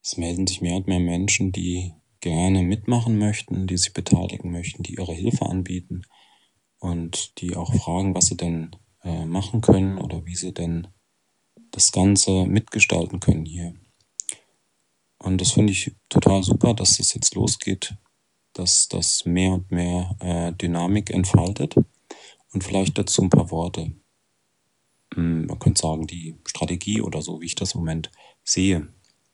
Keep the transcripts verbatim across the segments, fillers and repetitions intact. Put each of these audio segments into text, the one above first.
Es melden sich mehr und mehr Menschen, die gerne mitmachen möchten, die sich beteiligen möchten, die ihre Hilfe anbieten und die auch fragen, was sie denn äh, machen können oder wie sie denn das Ganze mitgestalten können hier. Und das finde ich total super, dass das jetzt losgeht, dass das mehr und mehr äh, Dynamik entfaltet. Und vielleicht dazu ein paar Worte. Hm, man könnte sagen, die Strategie oder so, wie ich das im Moment sehe.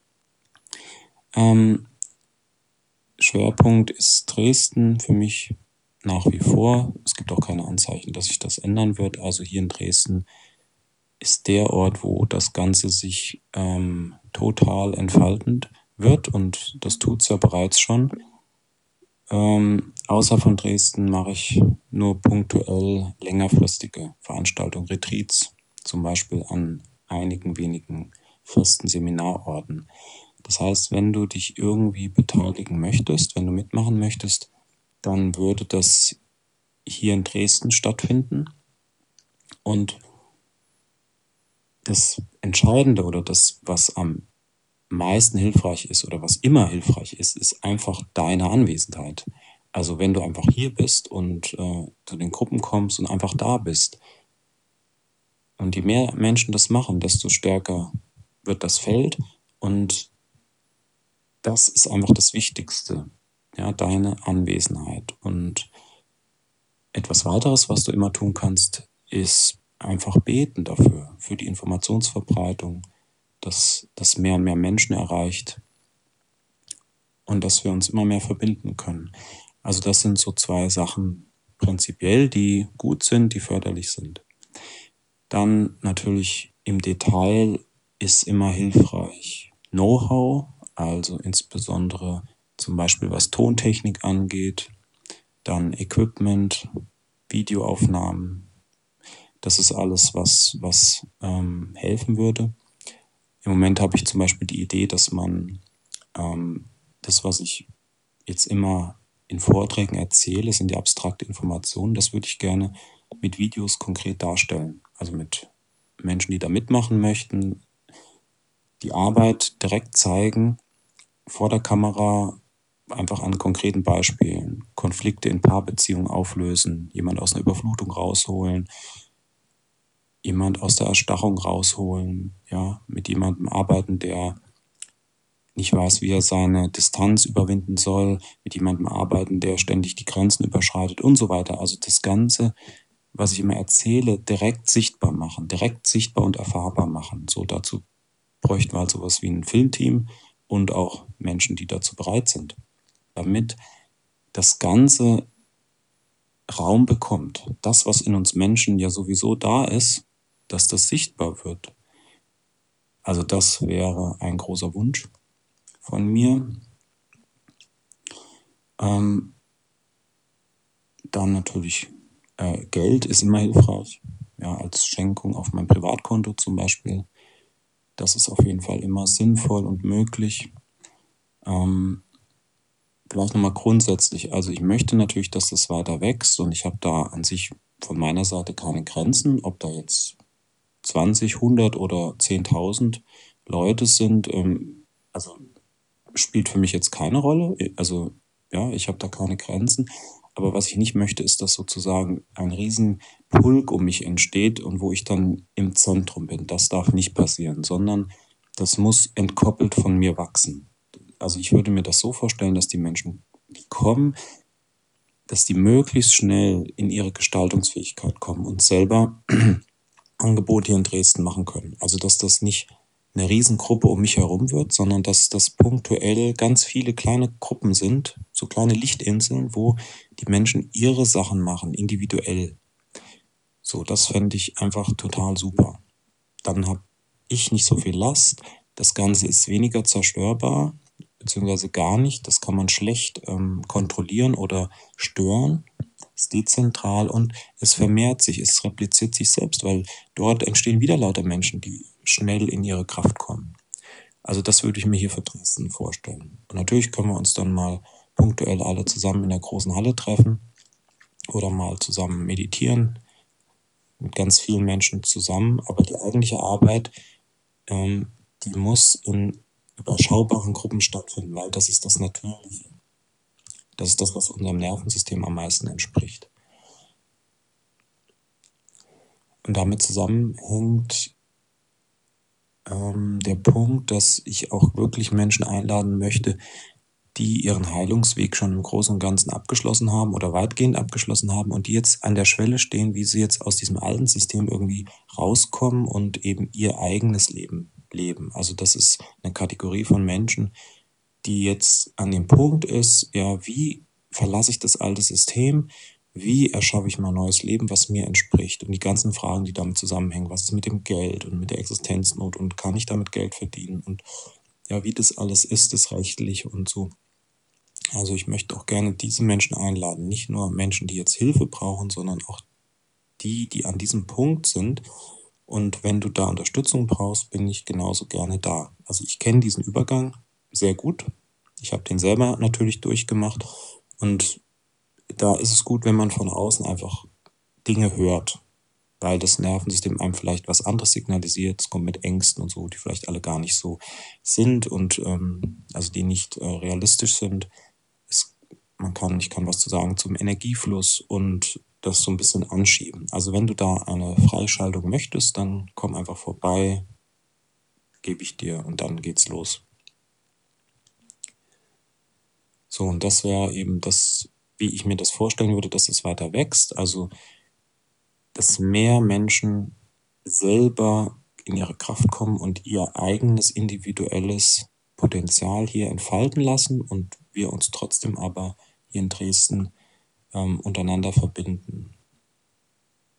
Ähm, Schwerpunkt ist Dresden für mich nach wie vor. Es gibt auch keine Anzeichen, dass sich das ändern wird. Also hier in Dresden ist der Ort, wo das Ganze sich ähm, total entfalten wird, und das tut es ja bereits schon. Ähm, außer von Dresden mache ich nur punktuell längerfristige Veranstaltungen, Retreats, zum Beispiel an einigen wenigen festen Seminarorten. Das heißt, wenn du dich irgendwie beteiligen möchtest, wenn du mitmachen möchtest, dann würde das hier in Dresden stattfinden. Und das Entscheidende oder das, was am meisten hilfreich ist oder was immer hilfreich ist, ist einfach deine Anwesenheit. Also wenn du einfach hier bist und äh, zu den Gruppen kommst und einfach da bist. Und je mehr Menschen das machen, desto stärker wird das Feld. Und das ist einfach das Wichtigste. Ja, deine Anwesenheit. Und etwas weiteres, was du immer tun kannst, ist einfach beten dafür, für die Informationsverbreitung, dass das mehr und mehr Menschen erreicht und dass wir uns immer mehr verbinden können. Also das sind so zwei Sachen prinzipiell, die gut sind, die förderlich sind. Dann natürlich im Detail ist immer hilfreich Know-how, also insbesondere zum Beispiel was Tontechnik angeht, dann Equipment, Videoaufnahmen. Das ist alles, was, was ähm, helfen würde. Im Moment habe ich zum Beispiel die Idee, dass man ähm, das, was ich jetzt immer in Vorträgen erzähle, sind die abstrakte Informationen. Das würde ich gerne mit Videos konkret darstellen. Also mit Menschen, die da mitmachen möchten, die Arbeit direkt zeigen, vor der Kamera, einfach an konkreten Beispielen. Konflikte in Paarbeziehungen auflösen, jemand aus einer Überflutung rausholen, jemand aus der Erstarrung rausholen, ja, mit jemandem arbeiten, der nicht weiß, wie er seine Distanz überwinden soll, mit jemandem arbeiten, der ständig die Grenzen überschreitet und so weiter. Also das Ganze, was ich immer erzähle, direkt sichtbar machen, direkt sichtbar und erfahrbar machen. So, dazu bräuchten wir halt sowas wie ein Filmteam und auch Menschen, die dazu bereit sind, damit das Ganze Raum bekommt. Das, was in uns Menschen ja sowieso da ist, dass das sichtbar wird. Also das wäre ein großer Wunsch von mir. Ähm, dann natürlich äh, Geld ist immer hilfreich, ja, als Schenkung auf mein Privatkonto zum Beispiel. Das ist auf jeden Fall immer sinnvoll und möglich. Ähm, vielleicht nochmal grundsätzlich, also ich möchte natürlich, dass das weiter wächst, und ich habe da an sich von meiner Seite keine Grenzen, ob da jetzt zwanzig, hundert oder zehntausend Leute sind, ähm, also spielt für mich jetzt keine Rolle. Also ja, ich habe da keine Grenzen. Aber was ich nicht möchte, ist, dass sozusagen ein riesen Pulk um mich entsteht und wo ich dann im Zentrum bin. Das darf nicht passieren, sondern das muss entkoppelt von mir wachsen. Also ich würde mir das so vorstellen, dass die Menschen, die kommen, dass die möglichst schnell in ihre Gestaltungsfähigkeit kommen und selber Angebote hier in Dresden machen können. Also dass das nicht eine Riesengruppe um mich herum wird, sondern dass das punktuell ganz viele kleine Gruppen sind, so kleine Lichtinseln, wo die Menschen ihre Sachen machen, individuell. So, das fände ich einfach total super. Dann habe ich nicht so viel Last. Das Ganze ist weniger zerstörbar, beziehungsweise gar nicht. Das kann man schlecht ähm, kontrollieren oder stören. Es ist dezentral und es vermehrt sich, es repliziert sich selbst, weil dort entstehen wieder lauter Menschen, die schnell in ihre Kraft kommen. Also das würde ich mir hier für Dresden vorstellen. Und natürlich können wir uns dann mal punktuell alle zusammen in der großen Halle treffen oder mal zusammen meditieren, mit ganz vielen Menschen zusammen. Aber die eigentliche Arbeit, ähm, die muss in überschaubaren Gruppen stattfinden, weil das ist das Natürliche. Das ist das, was unserem Nervensystem am meisten entspricht. Und damit zusammenhängt ähm, der Punkt, dass ich auch wirklich Menschen einladen möchte, die ihren Heilungsweg schon im Großen und Ganzen abgeschlossen haben oder weitgehend abgeschlossen haben und die jetzt an der Schwelle stehen, wie sie jetzt aus diesem alten System irgendwie rauskommen und eben ihr eigenes Leben leben. Also das ist eine Kategorie von Menschen, die jetzt an dem Punkt ist, ja, wie verlasse ich das alte System, wie erschaffe ich mein neues Leben, was mir entspricht und die ganzen Fragen, die damit zusammenhängen, was ist mit dem Geld und mit der Existenznot und kann ich damit Geld verdienen und ja, wie das alles ist, das Rechtliche und so. Also ich möchte auch gerne diese Menschen einladen, nicht nur Menschen, die jetzt Hilfe brauchen, sondern auch die, die an diesem Punkt sind. Und wenn du da Unterstützung brauchst, bin ich genauso gerne da. Also ich kenne diesen Übergang sehr gut. Ich habe den selber natürlich durchgemacht. Und da ist es gut, wenn man von außen einfach Dinge hört, weil das Nervensystem einem vielleicht was anderes signalisiert. Es kommt mit Ängsten und so, die vielleicht alle gar nicht so sind und ähm, also die nicht äh, realistisch sind. Es, man kann, ich kann was zu sagen zum Energiefluss und das so ein bisschen anschieben. Also wenn du da eine Freischaltung möchtest, dann komm einfach vorbei, gebe ich dir und dann geht's los. So, und das wäre eben das, wie ich mir das vorstellen würde, dass es weiter wächst. Also, dass mehr Menschen selber in ihre Kraft kommen und ihr eigenes individuelles Potenzial hier entfalten lassen und wir uns trotzdem aber hier in Dresden ähm, untereinander verbinden.